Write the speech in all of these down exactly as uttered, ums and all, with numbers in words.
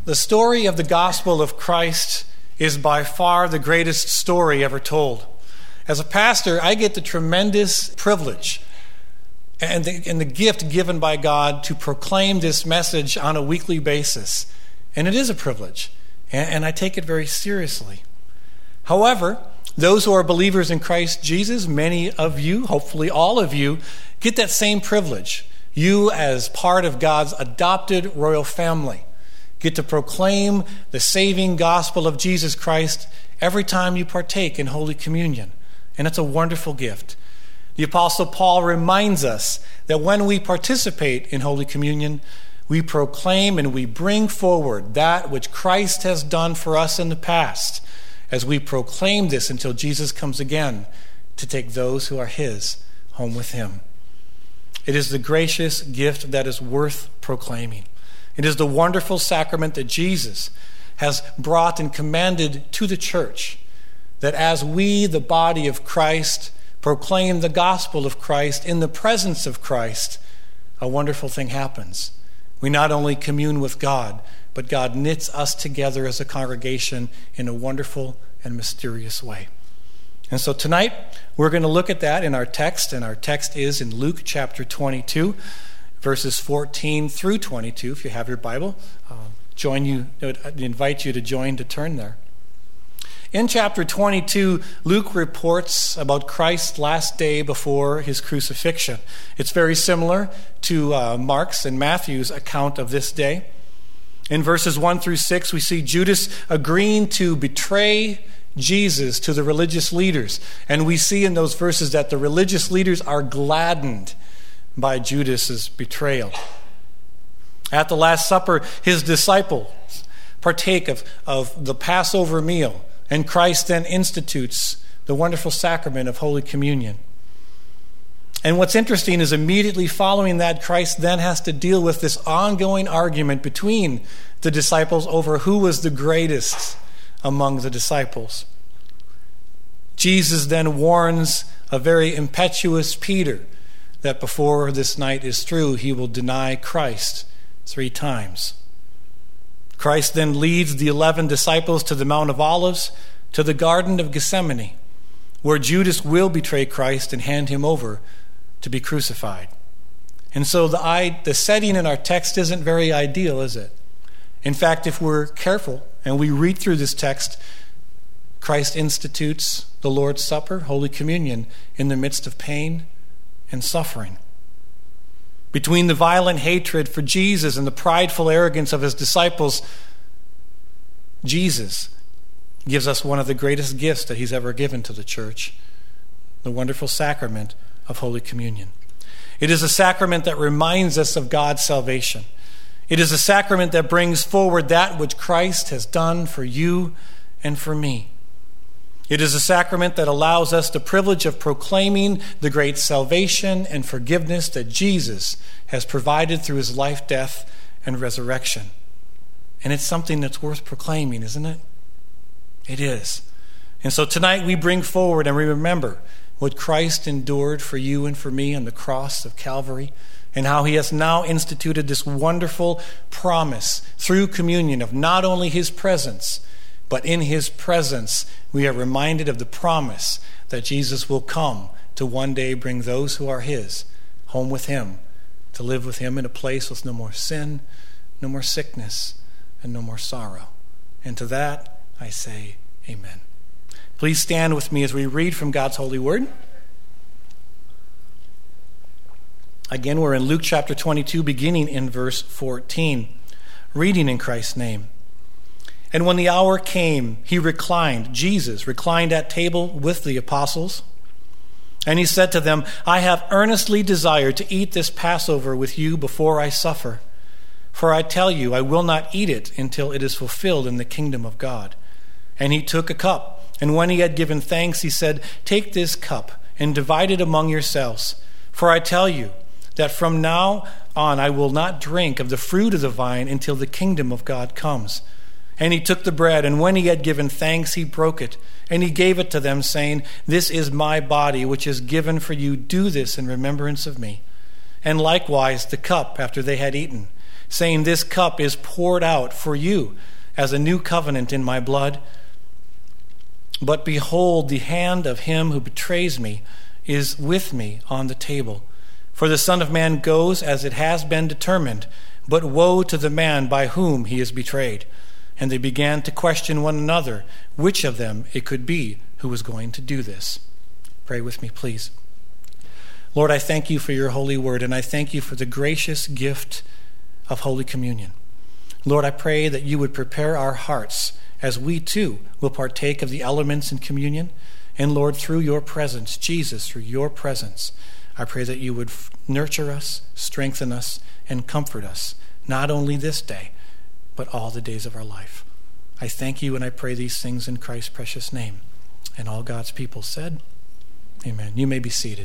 The story of the gospel of Christ is by far the greatest story ever told. As a pastor, I get the tremendous privilege and the, and the gift given by God to proclaim this message on a weekly basis. And it is a privilege, and, and I take it very seriously. However, those who are believers in Christ Jesus, many of you, hopefully all of you, get that same privilege. You, as part of God's adopted royal family, get to proclaim the saving gospel of Jesus Christ every time you partake in Holy Communion. And it's a wonderful gift. The Apostle Paul reminds us that when we participate in Holy Communion, we proclaim and we bring forward that which Christ has done for us in the past, as we proclaim this until Jesus comes again to take those who are his home with him. It is the gracious gift that is worth proclaiming. It is the wonderful sacrament that Jesus has brought and commanded to the church, that as we, the body of Christ, proclaim the gospel of Christ in the presence of Christ, a wonderful thing happens. We not only commune with God, but God knits us together as a congregation in a wonderful and mysterious way. And so tonight, we're going to look at that in our text, and our text is in Luke chapter twenty-two, verses fourteen through twenty-two. If you have your Bible, uh, join you. I invite you to join to turn there. In chapter twenty-two, Luke reports about Christ's last day before his crucifixion. It's very similar to uh, Mark's and Matthew's account of this day. In verses one through six, we see Judas agreeing to betray Jesus to the religious leaders. And we see in those verses that the religious leaders are gladdened by Judas's betrayal. At the Last Supper, his disciples partake of, of the Passover meal, and Christ then institutes the wonderful sacrament of Holy Communion. And what's interesting is immediately following that, Christ then has to deal with this ongoing argument between the disciples over who was the greatest among the disciples. Jesus then warns a very impetuous Peter that before this night is through, he will deny Christ three times. Christ then leads the eleven disciples to the Mount of Olives, to the Garden of Gethsemane, where Judas will betray Christ and hand him over to be crucified. And so the, I, the setting in our text isn't very ideal, is it? In fact, if we're careful and we read through this text, Christ institutes the Lord's Supper, Holy Communion, in the midst of pain and suffering. Between the violent hatred for Jesus and the prideful arrogance of his disciples, Jesus gives us one of the greatest gifts that he's ever given to the church, the wonderful sacrament of Holy Communion. It is a sacrament that reminds us of God's salvation. It is a sacrament that brings forward that which Christ has done for you and for me. It is a sacrament that allows us the privilege of proclaiming the great salvation and forgiveness that Jesus has provided through his life, death, and resurrection. And it's something that's worth proclaiming, isn't it? It is. And so tonight we bring forward and we remember what Christ endured for you and for me on the cross of Calvary, and how he has now instituted this wonderful promise through communion of not only his presence, but in his presence we are reminded of the promise that Jesus will come to one day bring those who are his home with him, to live with him in a place with no more sin, no more sickness, and no more sorrow. And to that I say amen. Please stand with me as we read from God's holy word. Again, we're in Luke chapter twenty-two, beginning in verse fourteen, reading in Christ's name. And when the hour came, he reclined, Jesus reclined at table with the apostles. And he said to them, I have earnestly desired to eat this Passover with you before I suffer. For I tell you, I will not eat it until it is fulfilled in the kingdom of God. And he took a cup, and when he had given thanks, he said, Take this cup and divide it among yourselves. For I tell you that from now on I will not drink of the fruit of the vine until the kingdom of God comes. And he took the bread, and when he had given thanks, he broke it, and he gave it to them, saying, This is my body, which is given for you. Do this in remembrance of me. And likewise the cup after they had eaten, saying, "This cup is poured out for you as a new covenant in my blood. But behold, the hand of him who betrays me is with me on the table. For the Son of Man goes as it has been determined, but woe to the man by whom he is betrayed." And they began to question one another which of them it could be who was going to do this. Pray with me, please. Lord, I thank you for your holy word, and I thank you for the gracious gift of Holy Communion. Lord, I pray that you would prepare our hearts as we too will partake of the elements in communion. And Lord, through your presence, Jesus, through your presence, I pray that you would f- nurture us, strengthen us, and comfort us, not only this day, but all the days of our life. I thank you and I pray these things in Christ's precious name. And all God's people said, amen. You may be seated.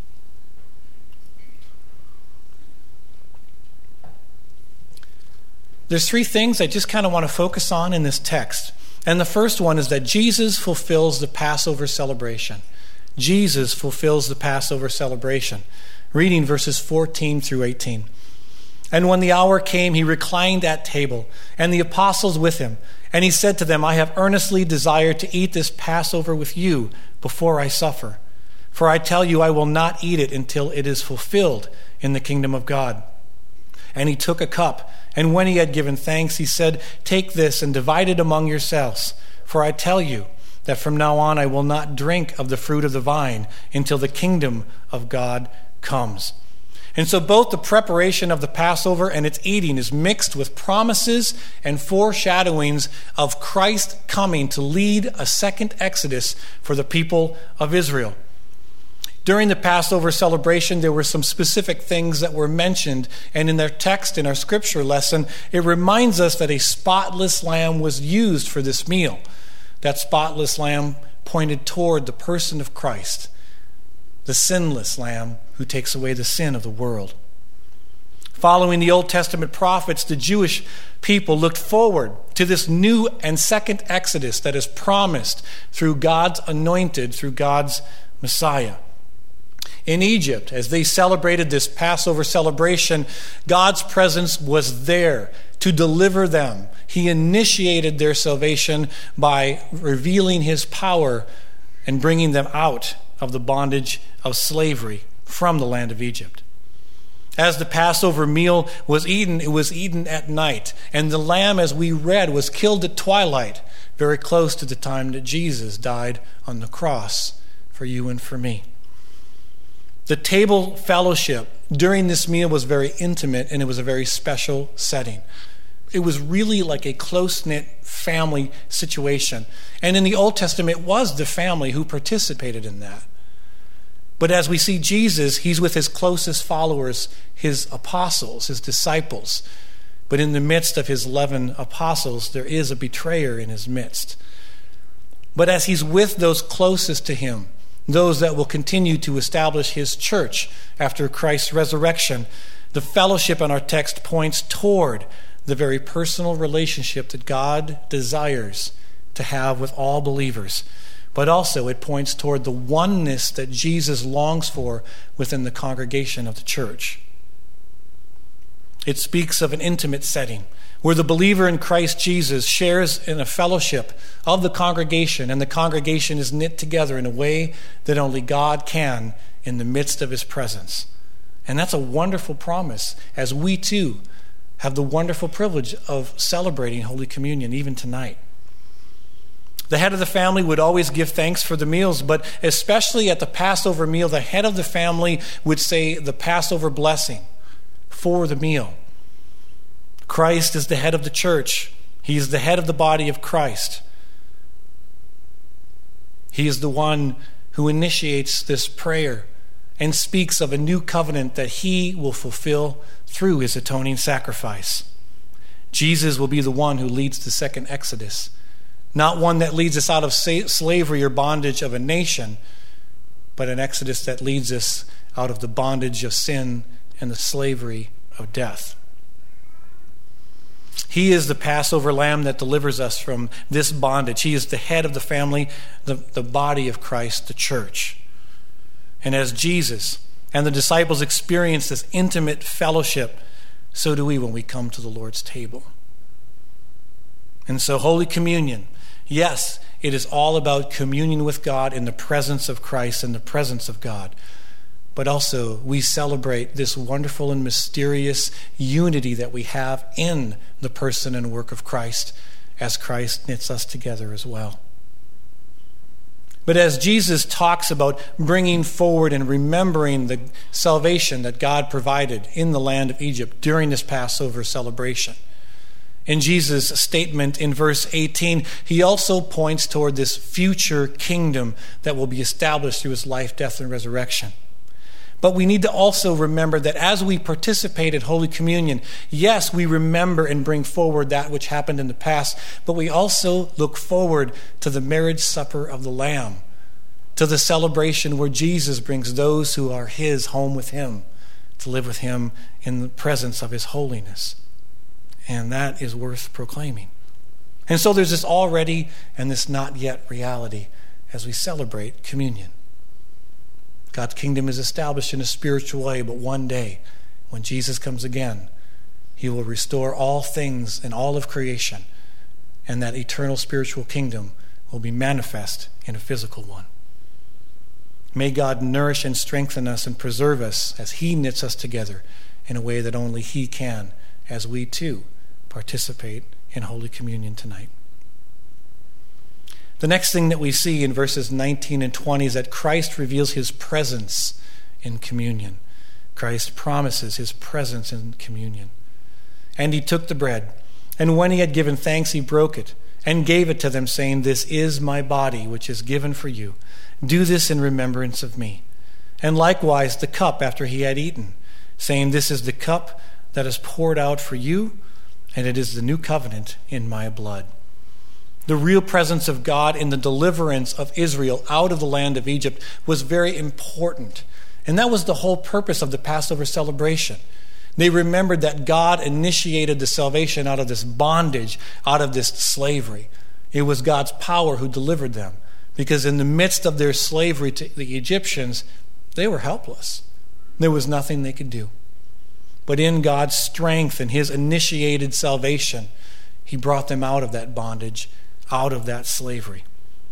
There's three things I just kind of want to focus on in this text. And the first one is that Jesus fulfills the Passover celebration. Jesus fulfills the Passover celebration. Reading verses fourteen through eighteen. "And when the hour came, he reclined at table, and the apostles with him. And he said to them, 'I have earnestly desired to eat this Passover with you before I suffer. For I tell you, I will not eat it until it is fulfilled in the kingdom of God.' And he took a cup, and when he had given thanks, he said, 'Take this and divide it among yourselves. For I tell you that from now on I will not drink of the fruit of the vine until the kingdom of God comes.'" And so both the preparation of the Passover and its eating is mixed with promises and foreshadowings of Christ coming to lead a second Exodus for the people of Israel. During the Passover celebration, there were some specific things that were mentioned, and in their text, in our scripture lesson, it reminds us that a spotless lamb was used for this meal. That spotless lamb pointed toward the person of Christ, the sinless lamb who takes away the sin of the world. Following the Old Testament prophets, the Jewish people looked forward to this new and second Exodus that is promised through God's anointed, through God's Messiah. In Egypt, as they celebrated this Passover celebration, God's presence was there to deliver them. He initiated their salvation by revealing his power and bringing them out of the bondage of slavery from the land of Egypt. As the Passover meal was eaten, it was eaten at night. And the lamb, as we read, was killed at twilight, very close to the time that Jesus died on the cross for you and for me. The table fellowship during this meal was very intimate, and it was a very special setting. It was really like a close-knit family situation. And in the Old Testament, it was the family who participated in that. But as we see Jesus, he's with his closest followers, his apostles, his disciples. But in the midst of his eleven apostles, there is a betrayer in his midst. But as he's with those closest to him, those that will continue to establish his church after Christ's resurrection, the fellowship in our text points toward the very personal relationship that God desires to have with all believers. But also it points toward the oneness that Jesus longs for within the congregation of the church. It speaks of an intimate setting where the believer in Christ Jesus shares in a fellowship of the congregation, and the congregation is knit together in a way that only God can in the midst of his presence. And that's a wonderful promise as we too have the wonderful privilege of celebrating Holy Communion even tonight. The head of the family would always give thanks for the meals, but especially at the Passover meal, the head of the family would say the Passover blessing for the meal. Christ is the head of the church. He is the head of the body of Christ. He is the one who initiates this prayer and speaks of a new covenant that he will fulfill through his atoning sacrifice. Jesus will be the one who leads the second Exodus, not one that leads us out of slavery or bondage of a nation, but an Exodus that leads us out of the bondage of sin and the slavery of death. He is the Passover lamb that delivers us from this bondage. He is the head of the family, the, the body of Christ, the church. And as Jesus and the disciples experienced this intimate fellowship so do we when we come to the Lord's table. And so Holy Communion, yes, it is all about communion with God in the presence of Christ, in the presence of God. But also we celebrate this wonderful and mysterious unity that we have in the person and work of Christ as Christ knits us together as well. But as Jesus talks about bringing forward and remembering the salvation that God provided in the land of Egypt during this Passover celebration, in Jesus' statement in verse eighteen, he also points toward this future kingdom that will be established through his life, death, and resurrection. But we need to also remember that as we participate in Holy Communion, yes, we remember and bring forward that which happened in the past, but we also look forward to the marriage supper of the Lamb, to the celebration where Jesus brings those who are his home with him, to live with him in the presence of his holiness. And that is worth proclaiming. And so there's this already and this not yet reality as we celebrate communion. God's kingdom is established in a spiritual way, but one day, when Jesus comes again, he will restore all things in all of creation, and that eternal spiritual kingdom will be manifest in a physical one. May God nourish and strengthen us and preserve us as he knits us together in a way that only he can, as we too participate in Holy Communion tonight. The next thing that we see in verses nineteen and twenty is that Christ reveals his presence in communion. Christ promises his presence in communion. And he took the bread, and when he had given thanks, he broke it and gave it to them, saying, "This is my body, which is given for you. Do this in remembrance of me." And likewise the cup after he had eaten, saying, "This is the cup that is poured out for you, and it is the new covenant in my blood." The real presence of God in the deliverance of Israel out of the land of Egypt was very important. And that was the whole purpose of the Passover celebration. They remembered that God initiated the salvation out of this bondage, out of this slavery. It was God's power who delivered them, because in the midst of their slavery to the Egyptians, they were helpless. There was nothing they could do. But in God's strength and his initiated salvation, he brought them out of that bondage, out of that slavery.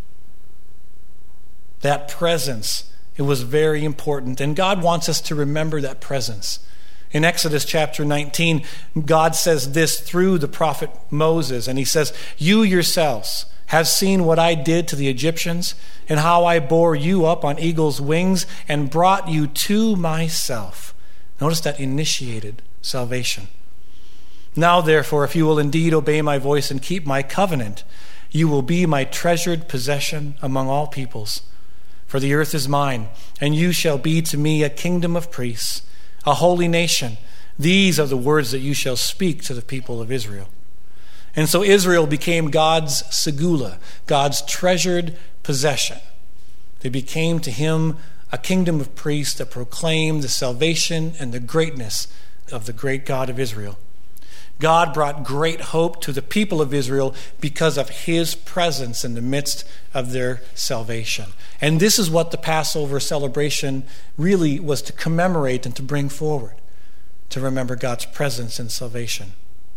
That presence, it was very important. And God wants us to remember that presence. In Exodus chapter nineteen, God says this through the prophet Moses, and he says, "You yourselves have seen what I did to the Egyptians, and how I bore you up on eagle's wings and brought you to myself." Notice that initiated salvation. "Now, therefore, if you will indeed obey my voice and keep my covenant, you will be my treasured possession among all peoples. For the earth is mine, and you shall be to me a kingdom of priests, a holy nation. These are the words that you shall speak to the people of Israel." And so Israel became God's segula, God's treasured possession. They became to him a kingdom of priests that proclaimed the salvation and the greatness of the great God of Israel. God brought great hope to the people of Israel because of his presence in the midst of their salvation. And this is what the Passover celebration really was to commemorate and to bring forward, to remember God's presence in salvation.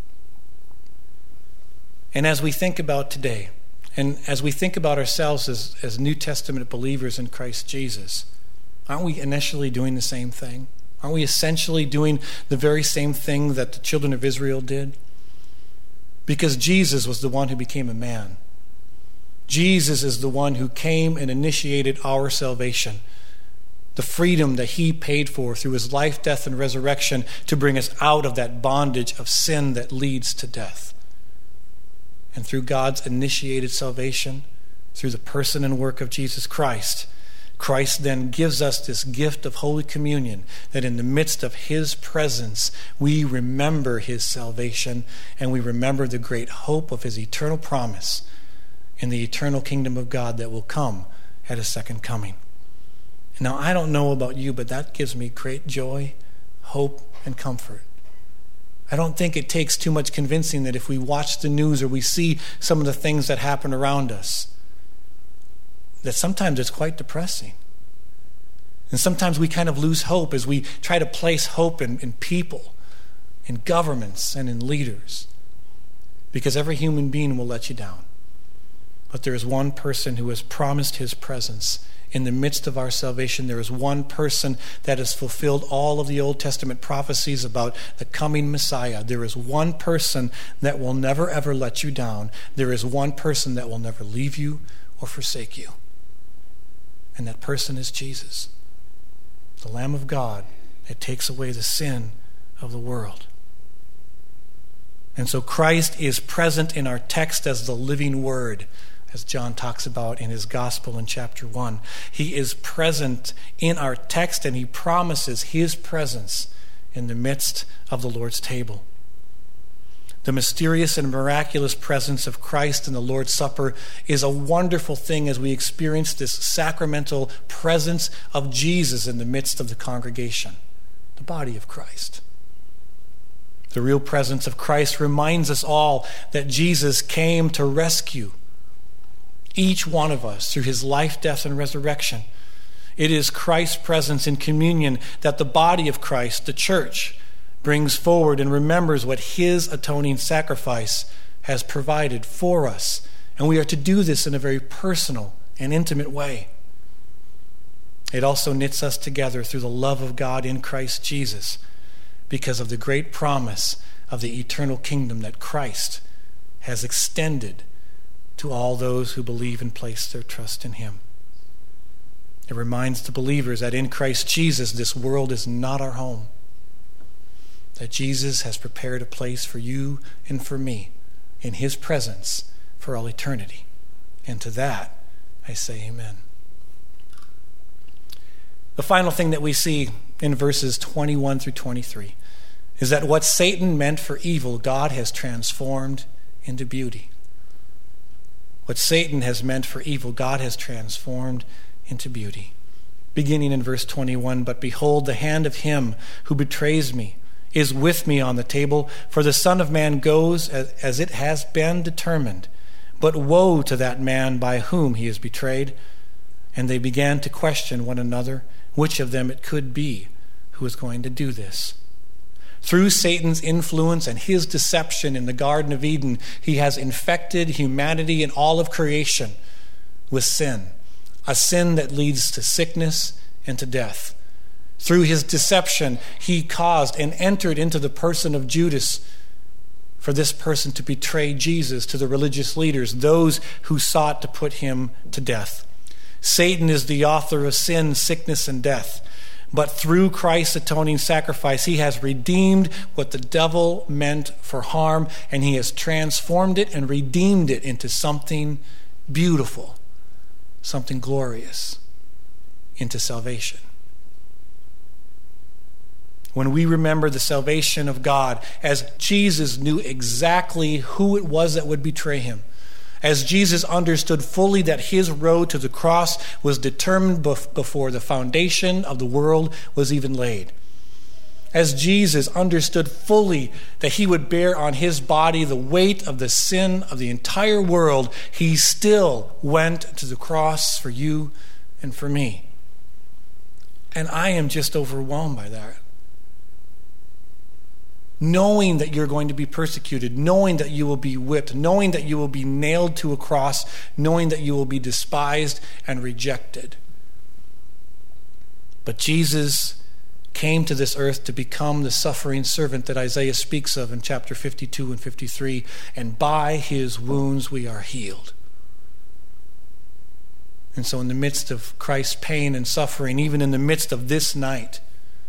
And as we think about today, and as we think about ourselves as, as New Testament believers in Christ Jesus, aren't we initially doing the same thing? Aren't we essentially doing the very same thing that the children of Israel did? Because Jesus was the one who became a man. Jesus is the one who came and initiated our salvation, the freedom that he paid for through his life, death, and resurrection to bring us out of that bondage of sin that leads to death. And through God's initiated salvation, through the person and work of Jesus Christ, Christ then gives us this gift of Holy Communion, that in the midst of his presence, we remember his salvation and we remember the great hope of his eternal promise in the eternal kingdom of God that will come at his second coming. Now, I don't know about you, but that gives me great joy, hope, and comfort. I don't think it takes too much convincing that if we watch the news or we see some of the things that happen around us, that sometimes it's quite depressing. And sometimes we kind of lose hope as we try to place hope in, in people in governments and in leaders, because every human being will let you down. But there is one person who has promised his presence in the midst of our salvation. There is one person that has fulfilled all of the Old Testament prophecies about the coming Messiah. There is one person that will never ever let you down. There is one person that will never leave you or forsake you. And that person is Jesus, the Lamb of God that takes away the sin of the world. And so Christ is present in our text as the living Word, as John talks about in his gospel in chapter one. He is present in our text, and he promises his presence in the midst of the Lord's table. The mysterious and miraculous presence of Christ in the Lord's Supper is a wonderful thing as we experience this sacramental presence of Jesus in the midst of the congregation, the body of Christ. The real presence of Christ reminds us all that Jesus came to rescue each one of us through his life, death, and resurrection. It is Christ's presence in communion that the body of Christ, the church, brings forward and remembers what his atoning sacrifice has provided for us. And we are to do this in a very personal and intimate way. It also knits us together through the love of God in Christ Jesus, because of the great promise of the eternal kingdom that Christ has extended to all those who believe and place their trust in him. It reminds the believers that in Christ Jesus, this world is not our home, that Jesus has prepared a place for you and for me in his presence for all eternity. And to that, I say amen. The final thing that we see in verses twenty-one through twenty-three is that what Satan meant for evil, God has transformed into beauty. What Satan has meant for evil, God has transformed into beauty. Beginning in verse twenty-one, "But behold, the hand of him who betrays me is with me on the table, for the Son of Man goes as, as it has been determined. But woe to that man by whom he is betrayed." And they began to question one another which of them it could be who was going to do this. Through Satan's influence and his deception in the Garden of Eden, he has infected humanity and all of creation with sin, a sin that leads to sickness and to death. Through his deception, he caused and entered into the person of Judas for this person to betray Jesus to the religious leaders, those who sought to put him to death. Satan is the author of sin, sickness, and death. But through Christ's atoning sacrifice, he has redeemed what the devil meant for harm, and he has transformed it and redeemed it into something beautiful, something glorious, into salvation. When we remember the salvation of God, as Jesus knew exactly who it was that would betray him, as Jesus understood fully that his road to the cross was determined before the foundation of the world was even laid, as Jesus understood fully that he would bear on his body the weight of the sin of the entire world, he still went to the cross for you and for me. And I am just overwhelmed by that. Knowing that you're going to be persecuted, knowing that you will be whipped, knowing that you will be nailed to a cross, knowing that you will be despised and rejected. But Jesus came to this earth to become the suffering servant that Isaiah speaks of in chapter fifty-two and fifty-three, and by his wounds we are healed. And so in the midst of Christ's pain and suffering, even in the midst of this night,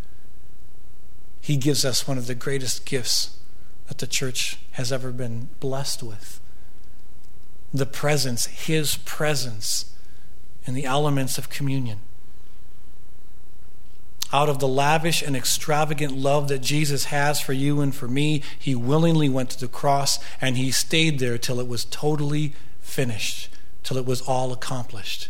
he gives us one of the greatest gifts that the church has ever been blessed with. The presence, his presence, in the elements of communion. Out of the lavish and extravagant love that Jesus has for you and for me, he willingly went to the cross, and he stayed there till it was totally finished, till it was all accomplished.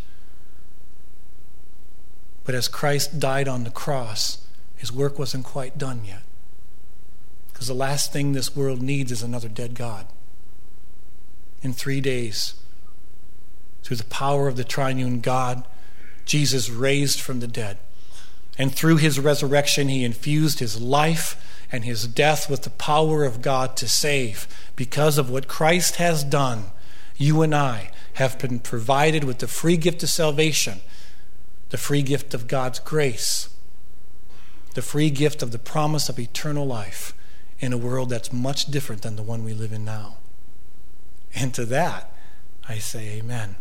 But as Christ died on the cross, his work wasn't quite done yet. Because the last thing this world needs is another dead God. In three days, through the power of the triune God, Jesus raised from the dead. And through his resurrection, he infused his life and his death with the power of God to save. Because of what Christ has done, you and I have been provided with the free gift of salvation, the free gift of God's grace, the free gift of the promise of eternal life in a world that's much different than the one we live in now. And to that, I say amen.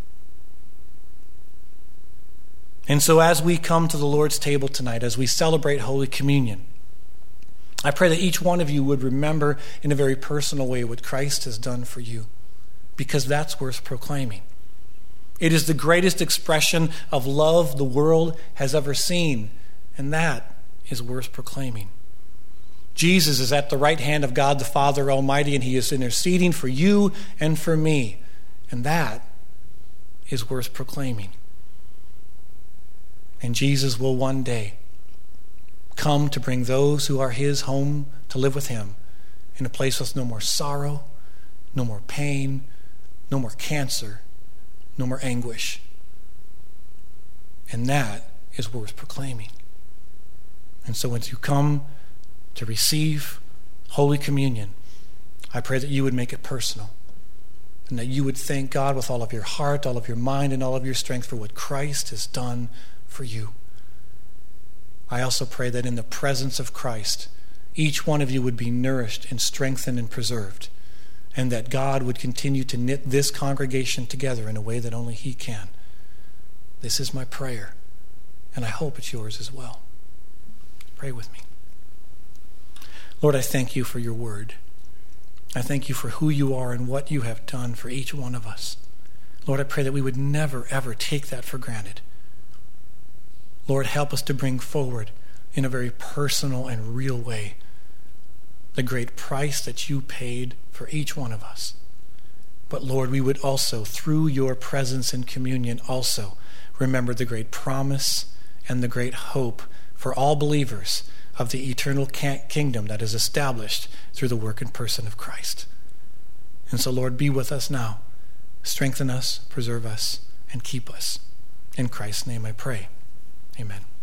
And so as we come to the Lord's table tonight, as we celebrate Holy Communion, I pray that each one of you would remember in a very personal way what Christ has done for you, because that's worth proclaiming. It is the greatest expression of love the world has ever seen, and that is worth proclaiming. Jesus is at the right hand of God the Father Almighty, and he is interceding for you and for me, and that is worth proclaiming. And Jesus will one day come to bring those who are his home to live with him in a place with no more sorrow, no more pain, no more cancer, no more anguish. And that is worth proclaiming. And so when you come to receive Holy Communion, I pray that you would make it personal, and that you would thank God with all of your heart, all of your mind, and all of your strength for what Christ has done for you. I also pray that in the presence of Christ, each one of you would be nourished and strengthened and preserved, and that God would continue to knit this congregation together in a way that only he can. This is my prayer, and I hope it's yours as well. Pray with me. Lord, I thank you for your word. I thank you for who you are and what you have done for each one of us. Lord, I pray that we would never, ever take that for granted. Lord, help us to bring forward in a very personal and real way the great price that you paid for each one of us. But Lord, we would also, through your presence in communion, also remember the great promise and the great hope for all believers of the eternal kingdom that is established through the work and person of Christ. And so, Lord, be with us now. Strengthen us, preserve us, and keep us. In Christ's name I pray. Amen.